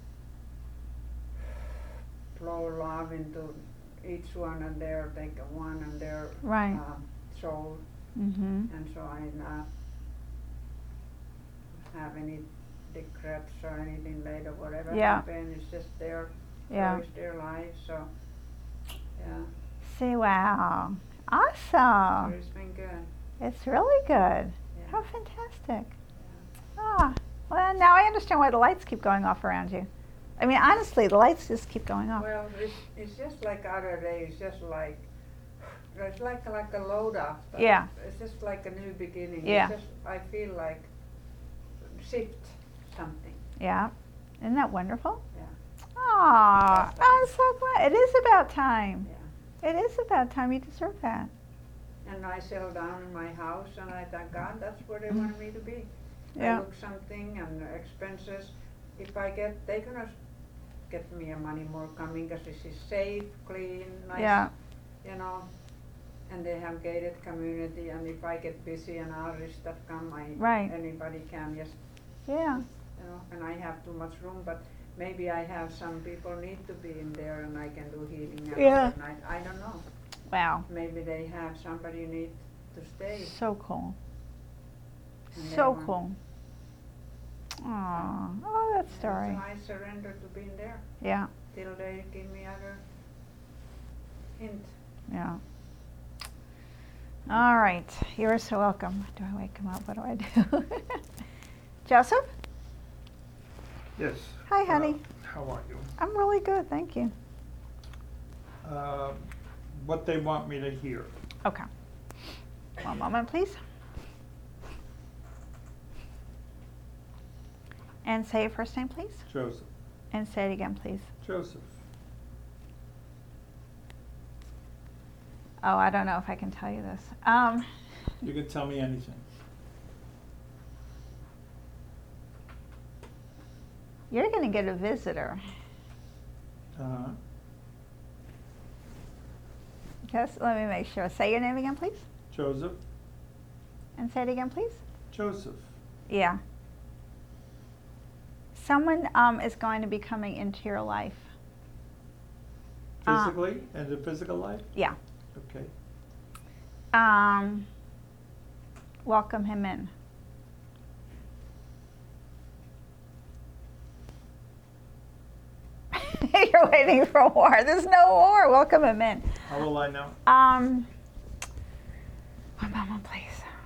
Speaker 2: flow love into each one, and take one and their soul, and so I not have any regrets or anything later. Whatever happened, it's just their choice, their life. So yeah.
Speaker 1: See, wow,
Speaker 2: So
Speaker 1: awesome.
Speaker 2: it's been good.
Speaker 1: It's really good.
Speaker 2: Yeah.
Speaker 1: How fantastic.
Speaker 2: Yeah.
Speaker 1: Well, now I understand why the lights keep going off around you. I mean, honestly, the lights just keep going off.
Speaker 2: Well, it's just like other days, just like it's like a load off.
Speaker 1: Yeah.
Speaker 2: It's just like a new beginning.
Speaker 1: Yeah.
Speaker 2: It's just, I feel like shift something.
Speaker 1: Yeah. Isn't that wonderful?
Speaker 2: Yeah.
Speaker 1: Aw, I'm so glad. It is about time.
Speaker 2: Yeah.
Speaker 1: It is about time. You deserve that.
Speaker 2: And I settled down in my house, and I thought, God, that's where they wanted me to be.
Speaker 1: Yeah.
Speaker 2: I look something and expenses. If I get, they gonna get me a money more coming because this is safe, clean, nice,
Speaker 1: Yeah.
Speaker 2: you know. And they have gated community, and if I get busy and artists that come,
Speaker 1: Right.
Speaker 2: anybody can just,
Speaker 1: Yeah.
Speaker 2: you know. And I have too much room, but maybe I have some people need to be in there, and I can do healing
Speaker 1: Yeah.
Speaker 2: at night. I don't know.
Speaker 1: Wow.
Speaker 2: Maybe they have somebody need to stay.
Speaker 1: So cool.
Speaker 2: And they
Speaker 1: So
Speaker 2: want-
Speaker 1: cool. Aw. Oh, that story.
Speaker 2: So I surrender to being there
Speaker 1: Yeah.
Speaker 2: till they give me other hint.
Speaker 1: Yeah. All right. You're so welcome. Do I wake him up? What do I do? Joseph?
Speaker 3: Yes.
Speaker 1: Hi, honey.
Speaker 3: How are you?
Speaker 1: I'm really good, thank you.
Speaker 3: What they want me to hear.
Speaker 1: Okay. One moment, please. And say your first name, please.
Speaker 3: Joseph.
Speaker 1: And say it again, please.
Speaker 3: Joseph.
Speaker 1: Oh, I don't know if I can tell you this.
Speaker 3: You can tell me anything.
Speaker 1: You're going to get a visitor.
Speaker 3: Uh,
Speaker 1: Just let me make sure. Say your name again, please.
Speaker 3: Joseph.
Speaker 1: And say it again, please.
Speaker 3: Joseph.
Speaker 1: Yeah. Someone is going to be coming into your life.
Speaker 3: Physically? In the physical life?
Speaker 1: Yeah.
Speaker 3: Okay.
Speaker 1: Welcome him in. You're waiting for war. There's no war. Welcome him in.
Speaker 3: How will I know?
Speaker 1: One moment, please.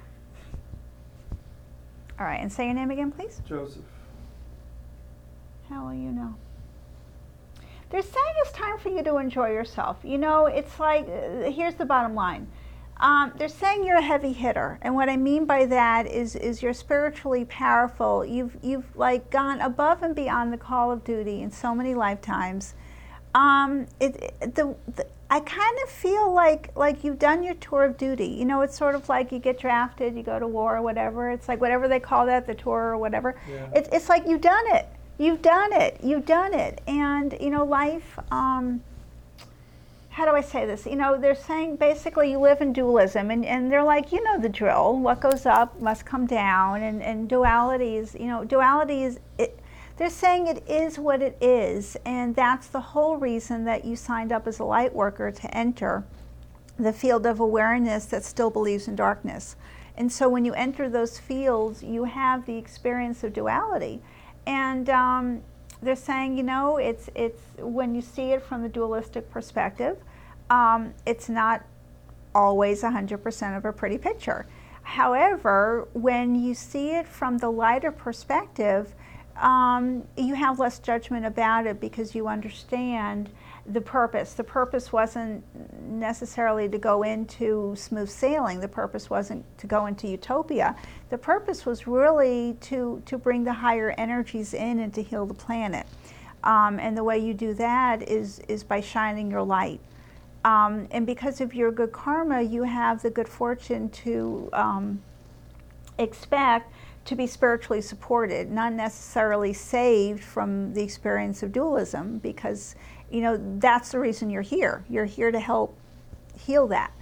Speaker 1: All right, and say your name again, please.
Speaker 3: Joseph.
Speaker 1: How will you know? They're saying it's time for you to enjoy yourself. You know, it's like, here's the bottom line. They're saying you're a heavy hitter, and what I mean by that is you're spiritually powerful. You've like gone above and beyond the call of duty in so many lifetimes. I kind of feel like you've done your tour of duty. You know, it's sort of like you get drafted, you go to war or whatever. It's like whatever they call that, the tour or whatever.
Speaker 3: Yeah.
Speaker 1: It's like you've done it. You've done it. You've done it. And, you know, life, how do I say this? You know, they're saying basically you live in dualism, and they're like, you know the drill. What goes up must come down, and dualities, you know, duality is, they're saying it is what it is, and that's the whole reason that you signed up as a light worker to enter the field of awareness that still believes in darkness. And so when you enter those fields, you have the experience of duality. And they're saying, you know, it's when you see it from the dualistic perspective, it's not always 100% of a pretty picture. However, when you see it from the lighter perspective, you have less judgment about it because you understand the purpose. The purpose wasn't necessarily to go into smooth sailing. The purpose wasn't to go into utopia. The purpose was really to bring the higher energies in and to heal the planet. And the way you do that is by shining your light. And because of your good karma, you have the good fortune to expect to be spiritually supported, not necessarily saved from the experience of dualism, because, you know, that's the reason you're here. You're here to help heal that.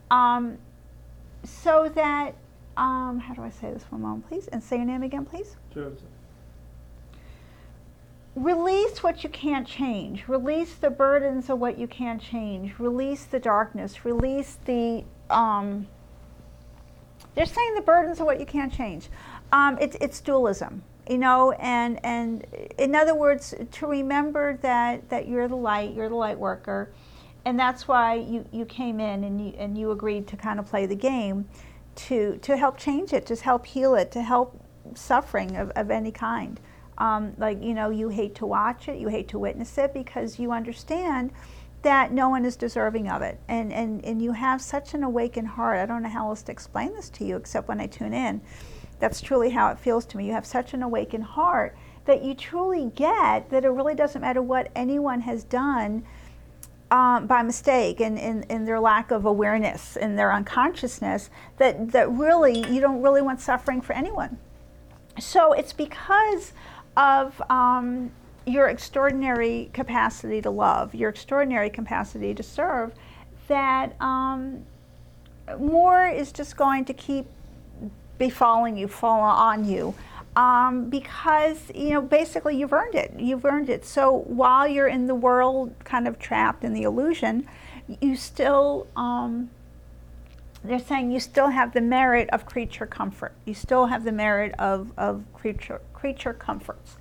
Speaker 1: So that, how do I say this? One moment, please. And say your name again, please.
Speaker 3: Joseph.
Speaker 1: Release what you can't change. Release the burdens of what you can't change. Release the darkness. Release the, they're saying the burdens of what you can't change. It's dualism, you know, and in other words, to remember that you're the light worker, and that's why you came in and you agreed to kind of play the game to help change it, to help heal it, to help suffering of any kind. Like, you know, you hate to watch it, you hate to witness it, because you understand that no one is deserving of it. And you have such an awakened heart. I don't know how else to explain this to you except when I tune in. That's truly how it feels to me. You have such an awakened heart that you truly get that it really doesn't matter what anyone has done by mistake and in their lack of awareness, in their unconsciousness, that really, you don't really want suffering for anyone. So it's because of your extraordinary capacity to love, your extraordinary capacity to serve, that more is just going to keep befalling you, fall on you, because basically you've earned it. You've earned it. So while you're in the world, kind of trapped in the illusion, you still. They're saying you still have the merit of creature comfort. You still have the merit of creature comforts.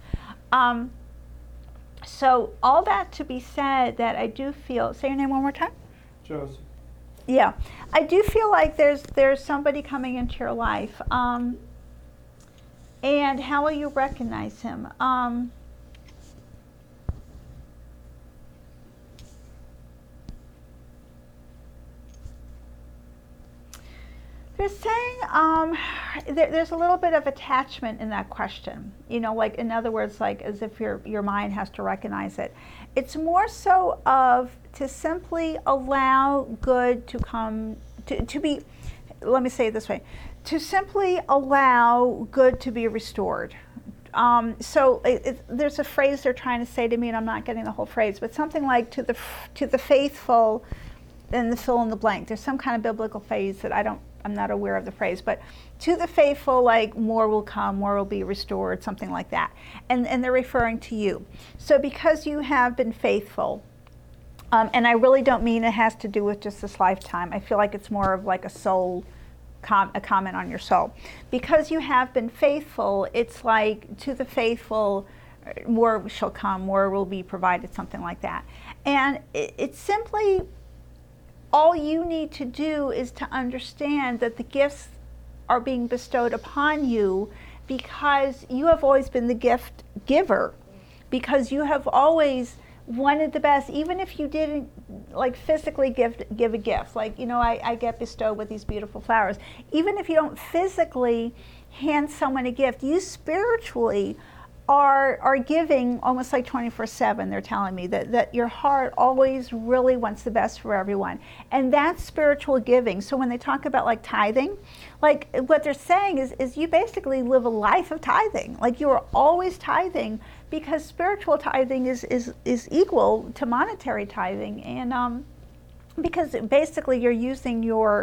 Speaker 1: So all that to be said, that I do feel. Say your name one more time.
Speaker 3: Joseph.
Speaker 1: Yeah, I do feel like there's somebody coming into your life. And how will you recognize him? They're saying there's a little bit of attachment in that question. Like, in other words, like as if your mind has to recognize it. It's more so of to simply allow good to come, to be, let me say it this way, to simply allow good to be restored. So there's a phrase they're trying to say to me, and I'm not getting the whole phrase, but something like to the faithful, and the fill in the blank. There's some kind of biblical phrase that I'm not aware of the phrase, but to the faithful, like more will come, more will be restored, something like that. And they're referring to you. So because you have been faithful, and I really don't mean it has to do with just this lifetime. I feel like it's more of like a soul, a comment on your soul. Because you have been faithful, it's like to the faithful, more shall come, more will be provided, something like that. And it's simply, all you need to do is to understand that the gifts are being bestowed upon you because you have always been the gift giver, because you have always wanted the best, even if you didn't like physically give a gift. Like, I get bestowed with these beautiful flowers. Even if you don't physically hand someone a gift, you spiritually are giving almost like 24/7. They're telling me that your heart always really wants the best for everyone. And that's spiritual giving. So when they talk about like tithing, like what they're saying is you basically live a life of tithing. Like you are always tithing, because spiritual tithing is equal to monetary tithing. And because basically you're using your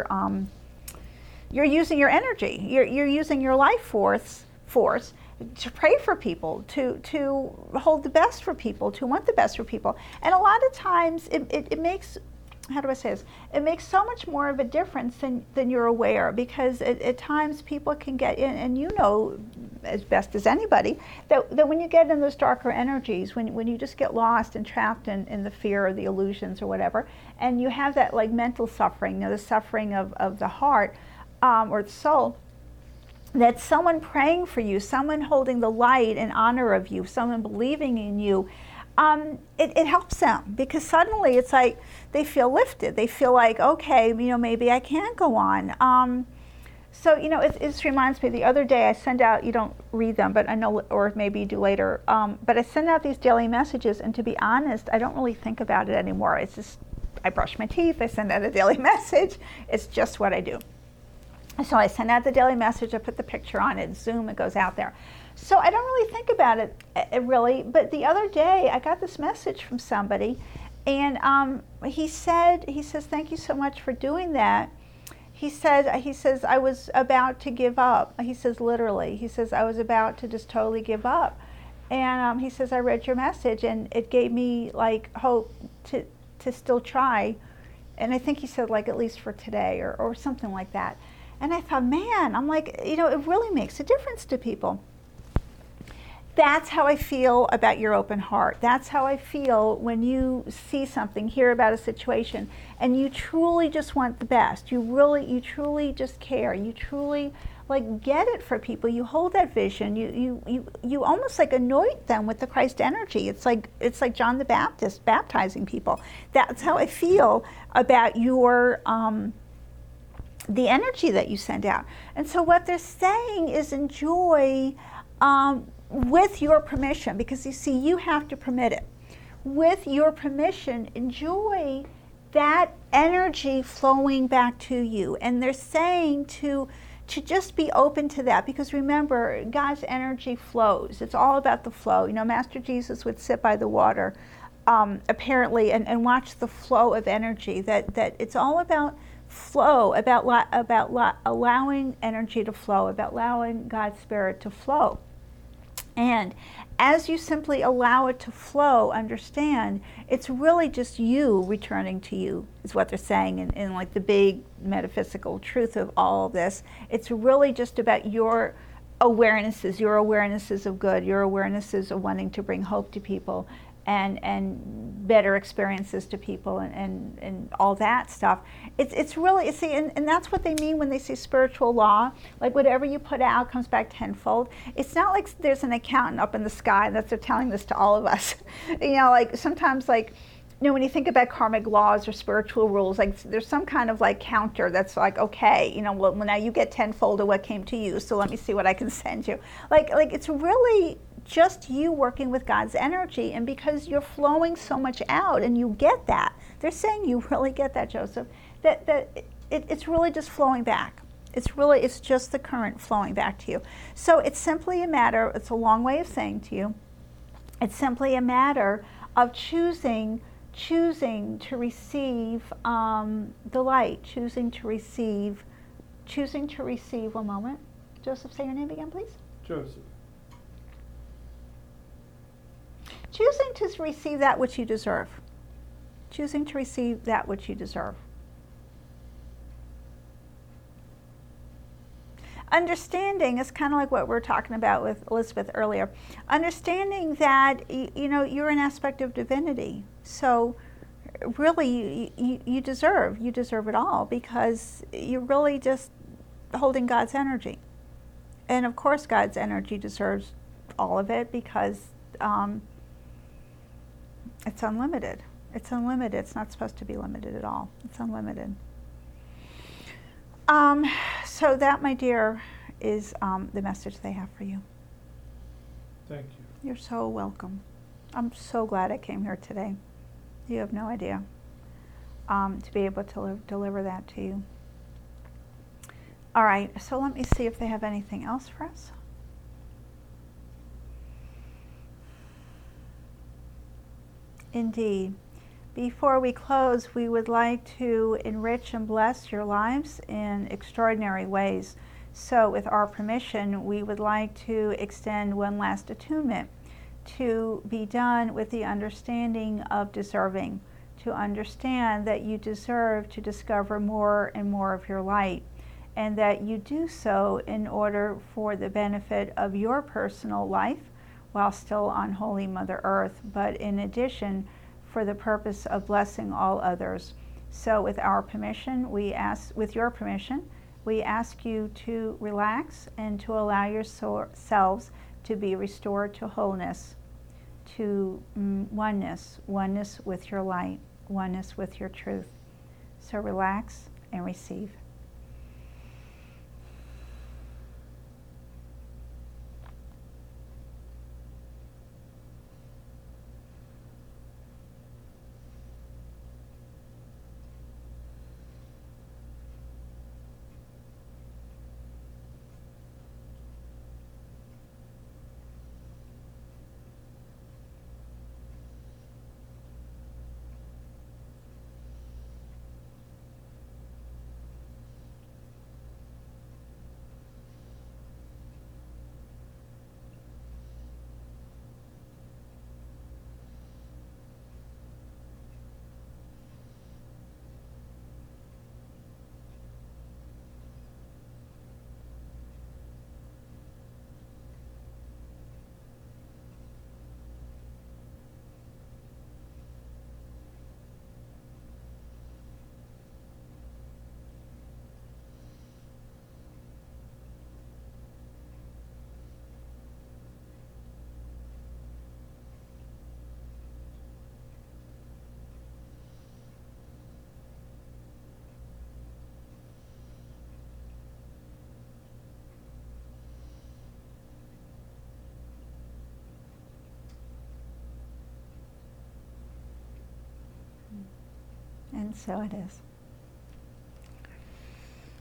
Speaker 1: energy, you're using your life force to pray for people, to hold the best for people, to want the best for people. And a lot of times it makes, how do I say this? It makes so much more of a difference than you're aware, because at times people can get in, and as best as anybody, that when you get in those darker energies, when you just get lost and trapped in the fear or the illusions or whatever, and you have that like mental suffering, the suffering of the heart or the soul, that someone praying for you, someone holding the light in honor of you, someone believing in you, it helps them, because suddenly it's like they feel lifted. They feel like, okay, maybe I can go on. So, it reminds me, the other day I send out, you don't read them, but I know, or maybe you do later, but I send out these daily messages, and to be honest, I don't really think about it anymore. It's just, I brush my teeth, I send out a daily message. It's just what I do. So I send out the daily message, I put the picture on it, Zoom, it goes out there. So I don't really think about it really, but the other day I got this message from somebody, and he says, thank you so much for doing that. He says, I was about to give up. He says, literally, he says, I was about to just totally give up. And he says, I read your message, and it gave me like hope to still try. And I think he said, like, at least for today, or something like that. And I thought, man, I'm like, it really makes a difference to people. That's how I feel about your open heart. That's how I feel when you see something, hear about a situation, and you truly just want the best. You truly just care. You truly like get it for people. You hold that vision. You almost like anoint them with the Christ energy. It's like John the Baptist baptizing people. That's how I feel about your the energy that you send out. And so what they're saying is enjoy with your permission, because you see, you have to permit it. With your permission, enjoy that energy flowing back to you. And they're saying to to just be open to that, because remember, God's energy flows. It's all about the flow. You know, Master Jesus would sit by the water, apparently, and watch the flow of energy. That it's all about flow, about allowing energy to flow, about allowing God's Spirit to flow. And as you simply allow it to flow, understand, it's really just you returning to you, is what they're saying in like the big metaphysical truth of all of this. It's really just about your awarenesses of good, your awarenesses of wanting to bring hope to people, and better experiences to people, and all that stuff. It's really, see, and that's what they mean when they say spiritual law. Like whatever you put out comes back tenfold. It's not like there's an accountant up in the sky that they're telling this to all of us. You know, like sometimes, like, you know, when you think about karmic laws or spiritual rules, like there's some kind of like counter that's like, okay, you know, well now you get tenfold of what came to you, so let me see what I can send you. Like it's really just you working with God's energy, and because you're flowing so much out, and you get that. They're saying you really get that, Joseph. It's really just flowing back. It's just the current flowing back to you. So it's simply a matter. It's a long way of saying to you. It's simply a matter of choosing to receive the light, choosing to receive. One moment, Joseph. Say your name again, please.
Speaker 3: Joseph.
Speaker 1: Choosing to receive that which you deserve. Choosing to receive that which you deserve. Understanding is kind of like what we were talking about with Elizabeth earlier. Understanding that you know you're an aspect of divinity. So really you deserve it all, because you're really just holding God's energy. And of course God's energy deserves all of it, because it's unlimited. It's unlimited. It's not supposed to be limited at all. It's unlimited. So that, my dear, is the message they have for you.
Speaker 3: Thank you.
Speaker 1: You're so welcome. I'm so glad I came here today. You have no idea. To be able to deliver that to you. All right, so let me see if they have anything else for us. Indeed. Before we close, we would like to enrich and bless your lives in extraordinary ways. So with our permission, we would like to extend one last attunement to be done with the understanding of deserving, to understand that you deserve to discover more and more of your light, and that you do so in order for the benefit of your personal life while still on Holy Mother Earth, but in addition, for the purpose of blessing all others. So with our permission, with your permission, we ask you to relax and to allow yourselves to be restored to wholeness, to oneness with your light, oneness with your truth. So relax and receive. And so it is.